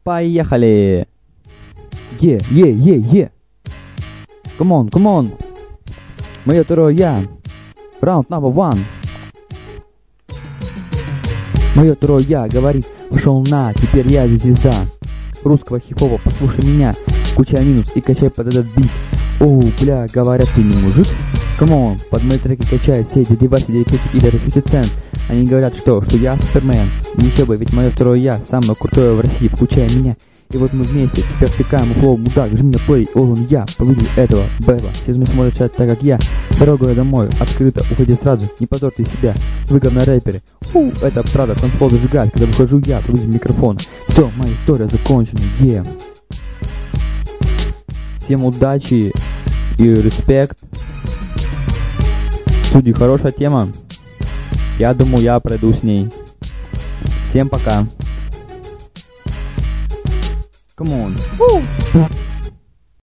Поехали! Е. Come on. Мое второе я. Раунд number one. Мое второе я говорит, пошел на, теперь я здесь звезда русского хип-хопа, послушай меня, включай минус и качай под этот бит. Оу, бля, говорят, ты не мужик? Камон, под мои треки качай все эти девайсы, или 50 Cent. Они говорят, что я Супермен. Еще бы, ведь мое второе я, самое крутое в России, включай меня. И вот мы вместе теперь втыкаем флоу, мудак, жми на плей, он я, получил этого, бэба. Все же смотрят чат так, как я. Дорогу домой, открыто, уходи сразу, не позорьте себя. Вы говна рэперы. Фу, это правда, танцпол зажигает, когда выхожу я, получил микрофон. Все, моя история закончена, Всем удачи и респект. Судьи, хорошая тема. Я думаю, я пройду с ней. Всем пока. Come on.